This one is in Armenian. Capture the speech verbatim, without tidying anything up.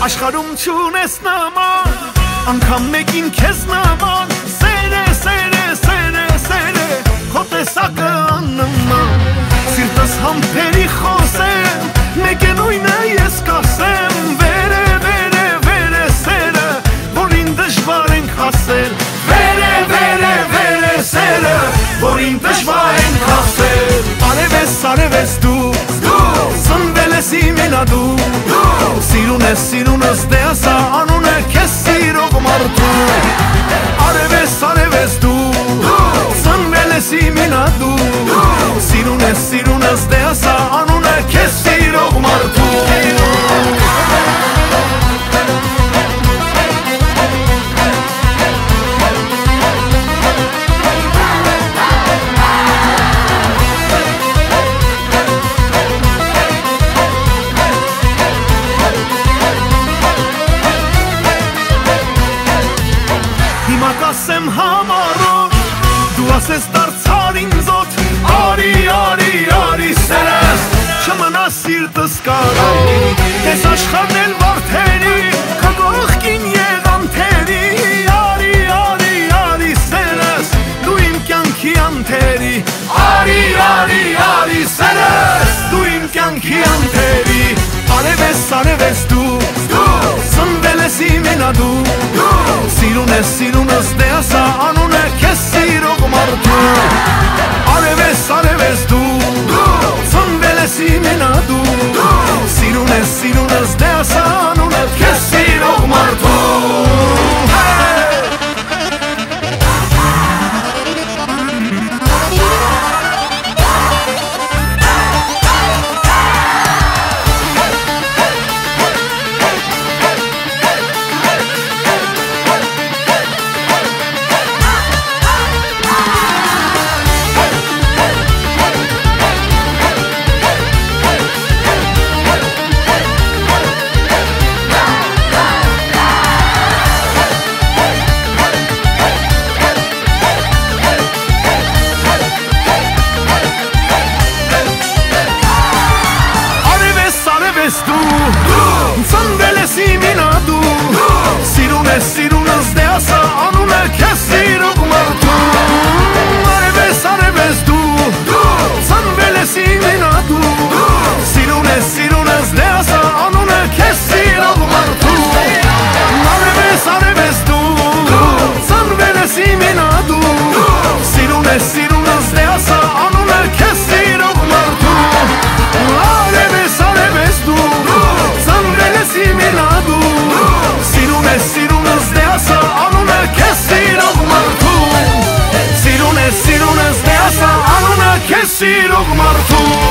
Աշխարհում չունես նման, անգամ մեկին քեզ նման, սեր է, սեր է, սեր է, սեր է, քո տեսակը աննման, սիրտս համբերի խոսեմ, մեկ է նույնը ես կասեմ, վեր է, վեր է, վեր է սերը, որին դժվար ենք հասել, վեր է, վեր է, վեր է սերը, որին դժվար ենք հասել, արև ես, արև ես դու, սնվել ես իմենա դու, սիրուն ես, սիրուն ես դե ասա անուն է քեզ սիրող մարդու, արև ես, արև ես դու, սնվել ես իմենա դու, սիրուն ես, սիրուն ես դե ասա անուն է քեզ սիրող մարդու Ասեմ համառոտ, դու ասես դարձար ինձոտ, արի, արի, արի սերես, չմնա սիրտս կարի, ես աշխարհն վարդերի, քո կողքին եղան թերի, արի, արի, արի սերես, դու իմ կյանքի անթերի, արի, արի, արի սերես, դու իմ կյանքի անթերի, արև ես, արև ես դու, սնվել ես իմենա դու, սիրուն ես, սիրուն ես դե ասա անուն է քեզ սիրող մարդու, արև ես, արև ես դու, սնվել ես իմենա դու, սիրուն ես, սիրուն ես դե ասա անուն է քեզ սիրող մարդու Սնվել ես իմենա դու, սիրուն ես, սիրուն ես դե ասա անուն է քեզ սիրող մարդու, արև ես, արև ես դու, սնվել ես իմենա դու, սիրուն ես, սիրուն ես դե ասա անուն է քեզ սիրող մարդու, արև ես, արև ես դու, սնվել ես իմենա դու, սիրուն ես, սիրուն ես դե ասա անուն է քեզ սիրող մարդու, արև ես, արև ես դու իմենա դու, սիրուն ես, սիրուն ես դե ասա անուն է քեզ սիրող մարդու, սիրուն ես, սիրուն ես դե ասա անուն է քեզ սիրող մարդու